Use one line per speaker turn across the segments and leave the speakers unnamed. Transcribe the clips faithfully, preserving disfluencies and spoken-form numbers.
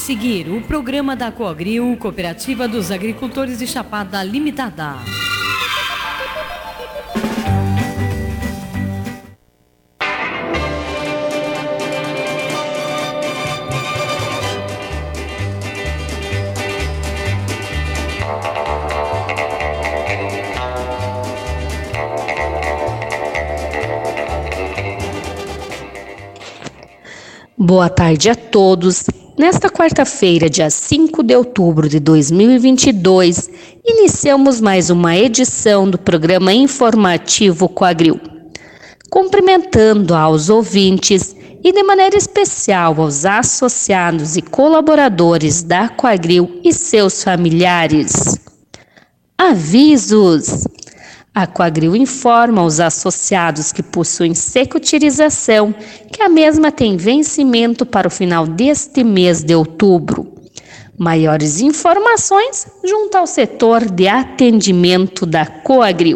seguir o programa da Coagril, Cooperativa dos Agricultores de Chapada Limitada.
Boa tarde a todos. Nesta quarta-feira, dia cinco de outubro de dois mil e vinte e dois, iniciamos mais uma edição do programa informativo Coagril. Cumprimentando aos ouvintes e de maneira especial aos associados e colaboradores da Coagril e seus familiares. Avisos! A Coagril informa aos associados que possuem securitização que a mesma tem vencimento para o final deste mês de outubro. Maiores informações junto ao setor de atendimento da Coagril.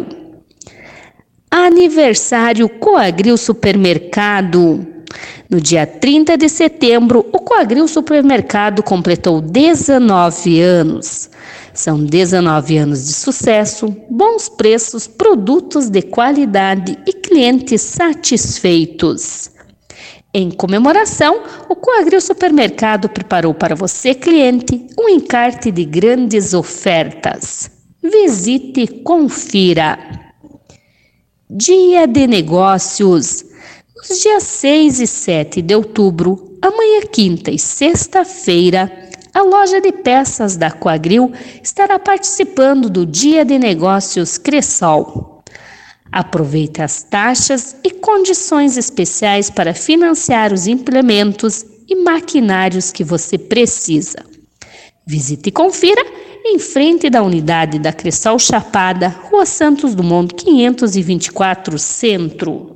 Aniversário Coagril Supermercado. No dia trinta de setembro, o Coagril Supermercado completou dezenove anos. São dezenove anos de sucesso, bons preços, produtos de qualidade e clientes satisfeitos. Em comemoração, o Coagril Supermercado preparou para você, cliente, um encarte de grandes ofertas. Visite e confira. Dia de Negócios. Nos dias seis e sete de outubro, amanhã quinta e sexta-feira, a loja de peças da Coagril estará participando do Dia de Negócios Cressol. Aproveite as taxas e condições especiais para financiar os implementos e maquinários que você precisa. Visite e confira em frente da unidade da Cressol Chapada, Rua Santos Dumont, quinhentos e vinte e quatro, Centro.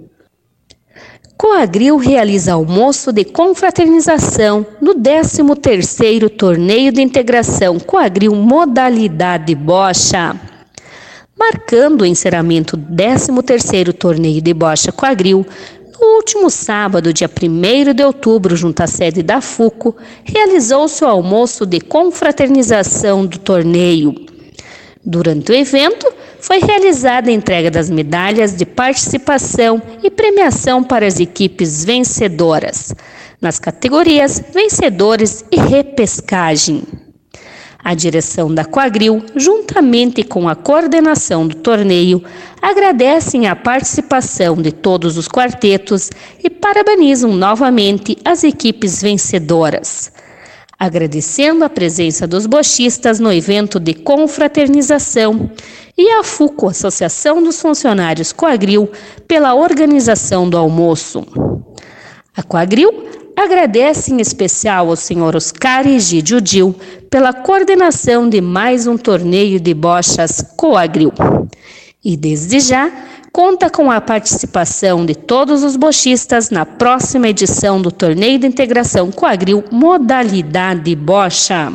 Coagril realiza almoço de confraternização no décimo terceiro Torneio de Integração Coagril Modalidade Bocha. Marcando o encerramento do décimo terceiro Torneio de Bocha Coagril, no último sábado, dia primeiro de outubro, junto à sede da FUCO, realizou-se o almoço de confraternização do torneio. Durante o evento, foi realizada a entrega das medalhas de participação e premiação para as equipes vencedoras, nas categorias Vencedores e Repescagem. A direção da Coagril, juntamente com a coordenação do torneio, agradecem a participação de todos os quartetos e parabenizam novamente as equipes vencedoras. Agradecendo a presença dos bochistas no evento de confraternização e a FUCO, Associação dos Funcionários Coagril, pela organização do almoço. A Coagril agradece em especial ao senhor Oscar Egídio Dil pela coordenação de mais um torneio de bochas Coagril. E desde já, conta com a participação de todos os bochistas na próxima edição do Torneio de Integração Coagril Modalidade Bocha.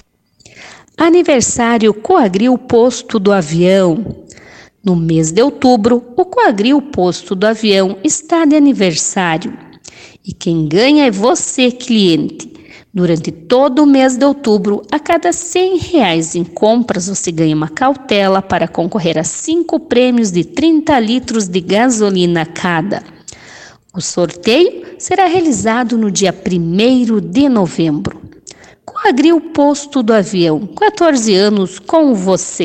Aniversário Coagril Posto do Avião. No mês de outubro, o Coagril Posto do Avião está de aniversário. E quem ganha é você, cliente. Durante todo o mês de outubro, a cada cem reais em compras, você ganha uma cautela para concorrer a cinco prêmios de trinta litros de gasolina cada. O sorteio será realizado no dia primeiro de novembro. Coagril Posto do Avião, quatorze anos com você.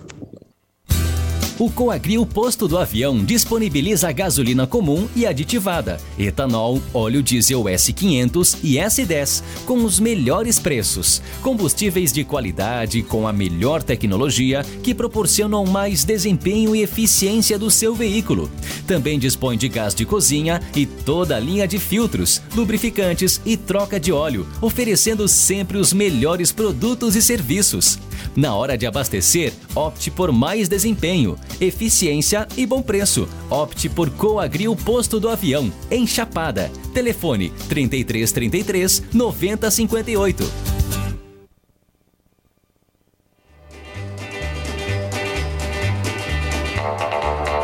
O Coagril Posto do Avião disponibiliza gasolina comum e aditivada, etanol, óleo diesel S quinhentos e S dez, com os melhores preços. Combustíveis de qualidade com a melhor tecnologia que proporcionam mais desempenho e eficiência do seu veículo. Também dispõe de gás de cozinha e toda a linha de filtros, lubrificantes e troca de óleo, oferecendo sempre os melhores produtos e serviços. Na hora de abastecer, opte por mais desempenho, eficiência e bom preço. Opte por Coagril Posto do Avião, em Chapada. Telefone trinta e três, trinta e três, noventa, cinquenta e oito.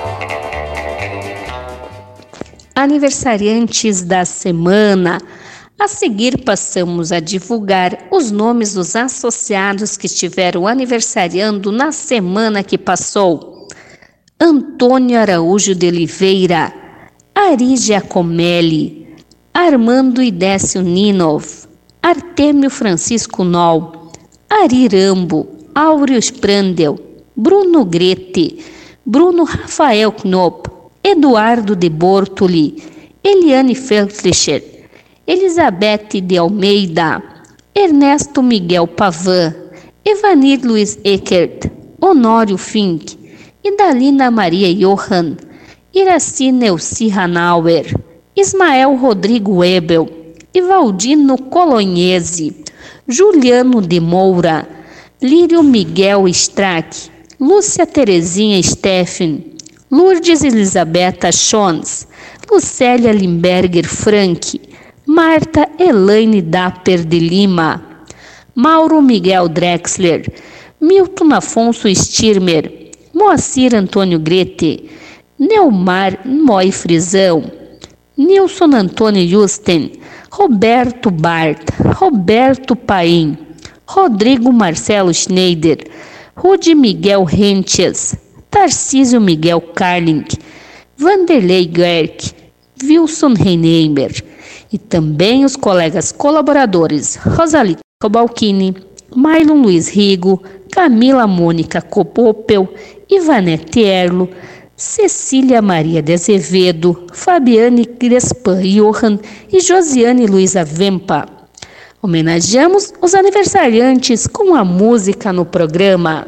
Aniversariantes da semana. A seguir, passamos a divulgar os nomes dos associados que estiveram aniversariando na semana que passou. Antônio Araújo de Oliveira, Ari Giacomelli, Armando Idécio Ninov, Artêmio Francisco Nol, Ari Rambo, Áureo Sprandel, Bruno Grete, Bruno Rafael Knopp, Eduardo de Bortoli, Eliane Feldlicher, Elizabeth de Almeida, Ernesto Miguel Pavan, Evanir Luiz Eckert, Honório Fink, Idalina Maria Johann, Iraci Neuci Hanauer, Ismael Rodrigo Ebel, Ivaldino Colognese, Juliano de Moura, Lírio Miguel Strack, Lúcia Terezinha Steffen, Lourdes Elisabetta Schons, Lucélia Limberger Frank, Marta Elaine Dapper de Lima, Mauro Miguel Drexler, Milton Afonso Stirmer, Moacir Antônio Grete, Neumar Moi Frisão, Nilson Antônio Justen, Roberto Bart, Roberto Paim, Rodrigo Marcelo Schneider, Rude Miguel Rentes, Tarcísio Miguel Carling, Vanderlei Gerck, Wilson Reinheimer e também os colegas colaboradores Rosalita Cobalcini, Mailon Luiz Rigo, Camila Mônica Copopel, Ivanete Erlo, Cecília Maria de Azevedo, Fabiane Crespan Johann e Josiane Luiza Vempa. Homenageamos os aniversariantes com a música no programa.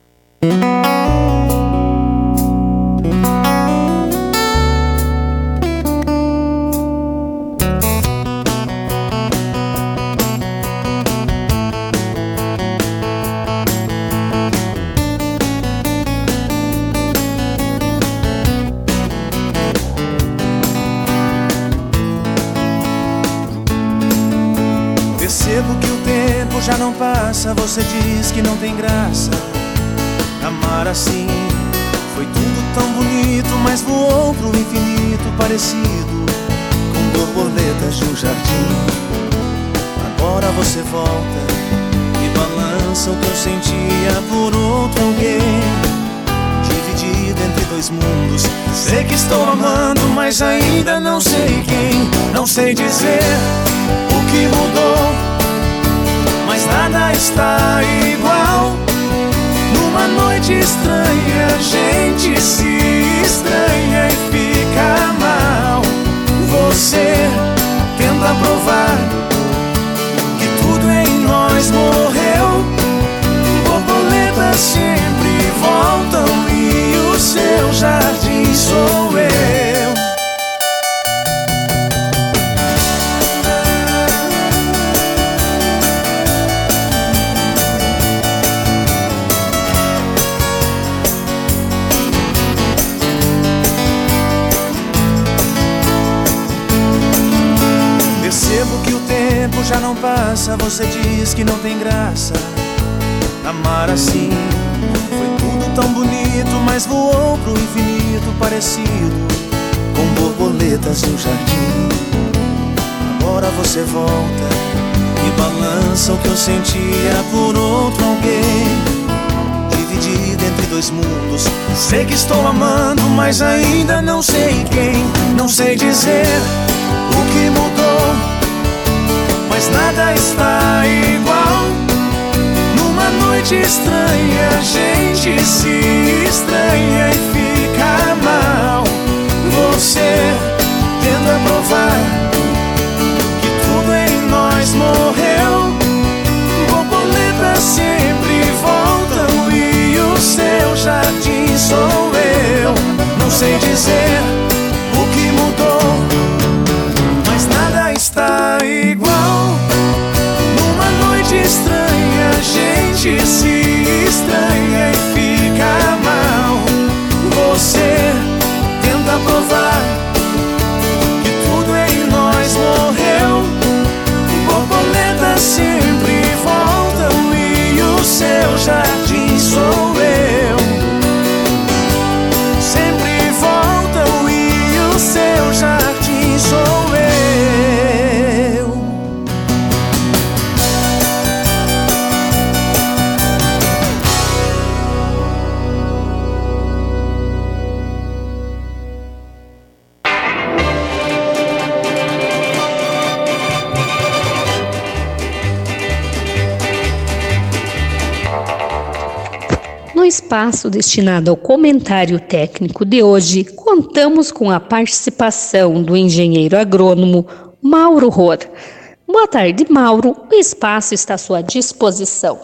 Percebo que o tempo já não passa. Você diz que não tem graça amar assim. Foi tudo tão bonito, mas voou pro infinito, parecido com borboletas de um jardim. Agora você volta e balança o que eu sentia por outro alguém, dividido entre dois mundos. Sei que estou amando, mas ainda não sei quem. Não sei dizer o que mudou, mas nada está igual. Numa noite estranha, a gente se estranha e fica mal. Você tenta provar que tudo em nós morreu. Borboletas sempre voltam e o seu jardim sou eu. Já não passa, você diz que não tem graça amar assim. Foi tudo tão bonito, mas voou pro infinito, parecido com borboletas de um jardim. Agora você volta e balança o que eu sentia por outro alguém, dividido entre dois mundos. Sei que estou amando, mas ainda não sei quem. Não sei dizer o que mudou, mas nada está igual. Numa noite estranha, a gente se estranha e fica mal. Você tenta provar que tudo em nós morreu. Borboletas sempre voltam e o seu jardim sou eu. Não sei dizer o que mudou, mas nada está igual. Numa noite estranha, a gente se estranha e fica mal.
No espaço destinado ao comentário técnico de hoje, contamos com a participação do engenheiro agrônomo Mauro Rohr. Boa tarde, Mauro. O espaço está à sua disposição.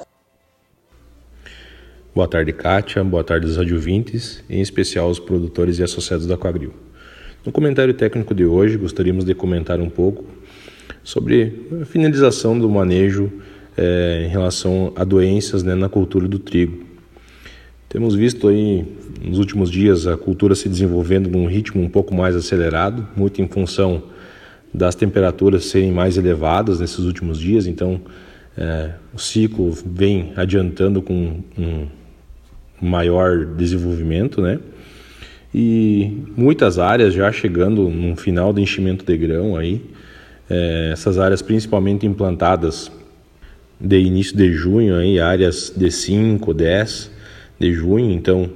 Boa tarde, Kátia. Boa tarde aos adjuvintes, em especial aos produtores e associados da Coagril. No comentário técnico de hoje, gostaríamos de comentar um pouco sobre a finalização do manejo é, em relação a doenças, né, na cultura do trigo. Temos visto aí nos últimos dias a cultura se desenvolvendo num ritmo um pouco mais acelerado, muito em função das temperaturas serem mais elevadas nesses últimos dias. Então é, o ciclo vem adiantando com um maior desenvolvimento, né? E muitas áreas já chegando no final do enchimento de grão aí, é, essas áreas principalmente implantadas de início de junho, aí, áreas de cinco, dez de junho, então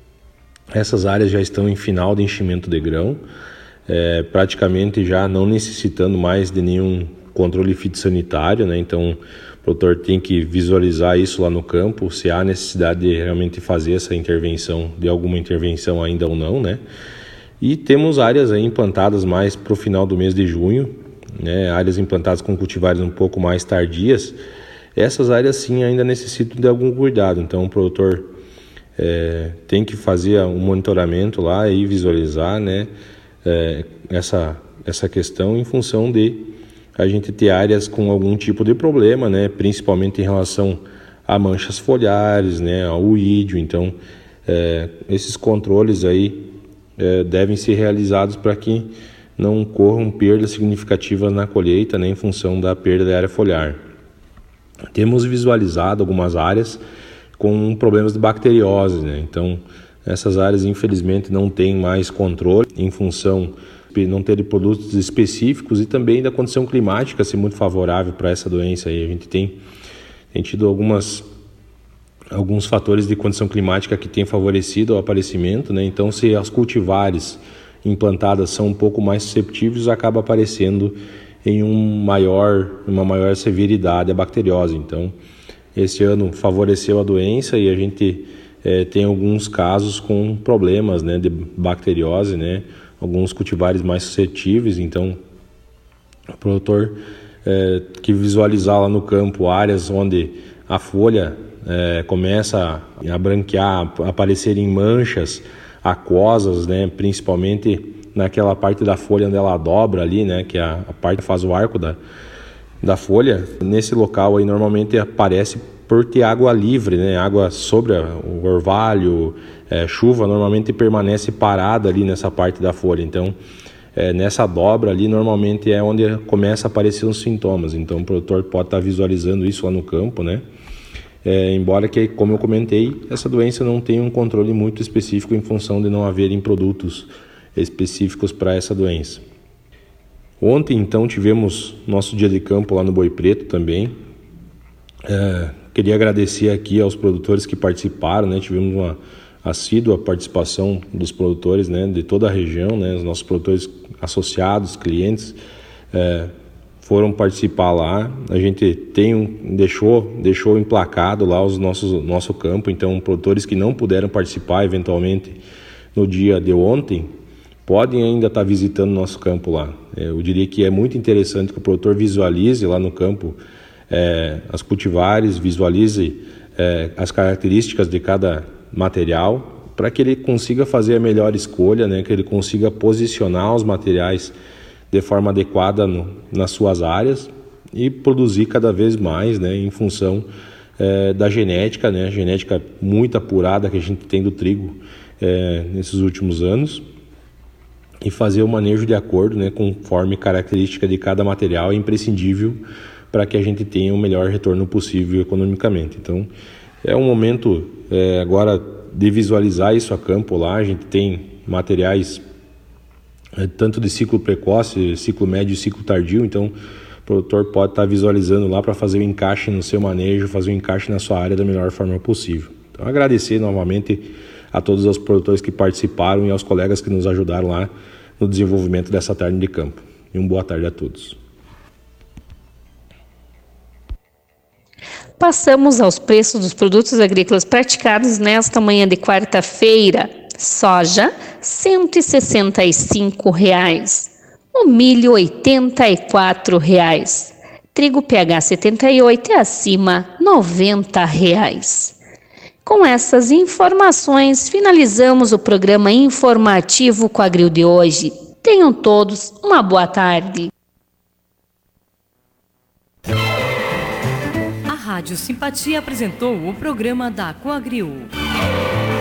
essas áreas já estão em final de enchimento de grão, é, praticamente já não necessitando mais de nenhum controle fitossanitário, né? Então o produtor tem que visualizar isso lá no campo, se há necessidade de realmente fazer essa intervenção, de alguma intervenção ainda ou não, né? E temos áreas aí implantadas mais para o final do mês de junho, né? Áreas implantadas com cultivares um pouco mais tardias. Essas áreas sim ainda necessitam de algum cuidado, então o produtor é, tem que fazer um monitoramento lá e visualizar, né, é, essa, essa questão em função de a gente ter áreas com algum tipo de problema, né, principalmente em relação a manchas foliares, né, ao uídio. Então é, esses controles aí é, devem ser realizados para que não ocorram perdas significativas na colheita, né, em função da perda da área foliar. Temos visualizado algumas áreas com problemas de bacteriose, né? Então essas áreas infelizmente não têm mais controle em função de não ter produtos específicos e também da condição climática ser muito favorável para essa doença. Aí a gente tem, tem tido algumas, alguns fatores de condição climática que têm favorecido o aparecimento, né? Então se as cultivares implantadas são um pouco mais susceptíveis, acaba aparecendo em um maior, uma maior severidade a bacteriose. Então esse ano favoreceu a doença e a gente é, tem alguns casos com problemas, né, de bacteriose, né, alguns cultivares mais suscetíveis. Então o produtor é, que visualizar lá no campo áreas onde a folha é, começa a branquear, a aparecer em manchas aquosas, né, principalmente naquela parte da folha onde ela dobra ali, né, que é a, a parte que faz o arco da da folha. Nesse local aí normalmente aparece por ter água livre, né? Água sobre o orvalho, é, chuva, normalmente permanece parada ali nessa parte da folha. Então é, nessa dobra ali normalmente é onde começa a aparecer os sintomas. Então o produtor pode estar visualizando isso lá no campo, né? É, embora que, como eu comentei, essa doença não tem um controle muito específico em função de não haverem produtos específicos para essa doença. Ontem, então, tivemos nosso dia de campo lá no Boi Preto também. É, queria agradecer aqui aos produtores que participaram, né? Tivemos uma assídua participação dos produtores, né, de toda a região, né? Os nossos produtores associados, clientes, é, foram participar lá. A gente tem um, deixou, deixou emplacado lá os nossos, nosso campo. Então, produtores que não puderam participar eventualmente no dia de ontem, podem ainda estar visitando nosso campo lá. Eu diria que é muito interessante que o produtor visualize lá no campo é, as cultivares, visualize é, as características de cada material, para que ele consiga fazer a melhor escolha, né, que ele consiga posicionar os materiais de forma adequada no, nas suas áreas e produzir cada vez mais, né, em função é, da genética, né, genética muito apurada que a gente tem do trigo é, nesses últimos anos, e fazer o manejo de acordo, né, conforme característica de cada material é imprescindível para que a gente tenha o melhor retorno possível economicamente. Então é um momento é, agora de visualizar isso a campo lá. A gente tem materiais é, tanto de ciclo precoce, ciclo médio e ciclo tardio, então o produtor pode estar visualizando lá para fazer o encaixe no seu manejo, fazer o encaixe na sua área da melhor forma possível. Então agradecer novamente a todos os produtores que participaram e aos colegas que nos ajudaram lá no desenvolvimento dessa tarde de campo. E uma boa tarde a todos.
Passamos aos preços dos produtos agrícolas praticados nesta manhã de quarta-feira. Soja, cento e sessenta e cinco reais. O milho, oitenta e quatro reais. Trigo P H setenta e oito e acima, noventa reais. Com essas informações, finalizamos o programa informativo Coagril de hoje. Tenham todos uma boa tarde.
A Rádio Simpatia apresentou o programa da Coagril.